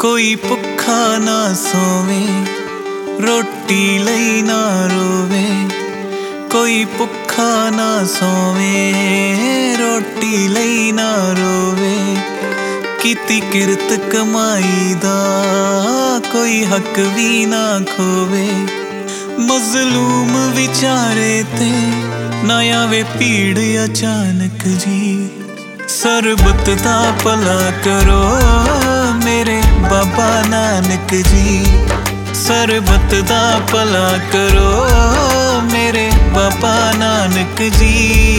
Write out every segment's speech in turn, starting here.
कोई भुखा ना सोवे, रोटी लई ना रोवे। कोई भुखा ना सोवे, रोटी लई ना रोवे। कीती किरत कमाई दा कोई हक भी ना खोवे। मजलूम विचारे ते ना आवे भीड़ अचानक जी। सरबत दा भला करो मेरे बाबा नानक जी। सरबत दा भला करो मेरे बाबा नानक जी।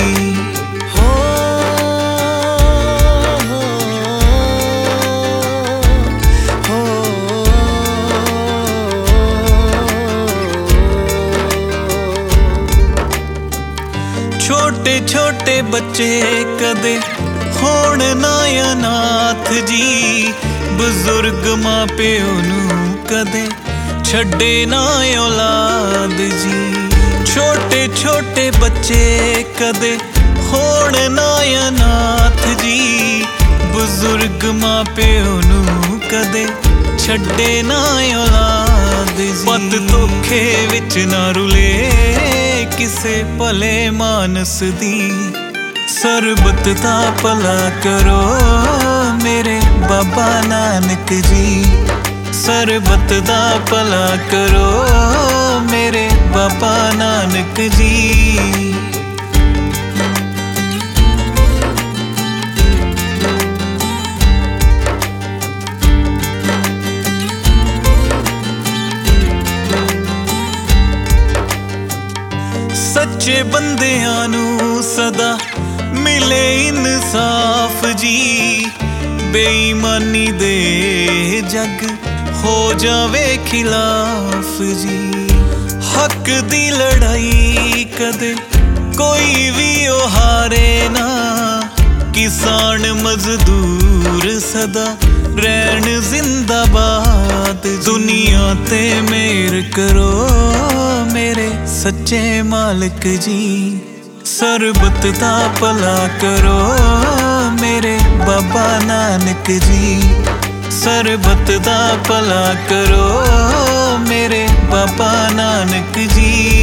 छोटे छोटे बच्चे कदे होण ना अनाथ जी। बुजुर्ग मां प्यो नू कदे छड्डे ना औलाद जी। छोटे छोटे बच्चे कदे होण ना अनाथ जी। बुजुर्ग मां प्यो नू कदे छड्डे ना औलाद जी। पत धोखे विच ना रुले किसे भले मानस दी। सरबत दा भला करो मेरे बाबा नानक जी। सरबत दा भला करो मेरे बाबा नानक जी। सच्चे बंदियां नू सदा मिले इंसाफ जी। बेईमानी दे जग हो जावे खिलाफ जी। हक दी लड़ाई कदे कोई भी ओ हारे ना। किसान मजदूर सदा रहन जिंदाबाद। दुनिया ते मेहर करो मेरे सच्चे मालिक जी। सरबत दा भला करो मेरे बाबा नानक जी। सरबत दा भला करो मेरे बाबा नानक जी।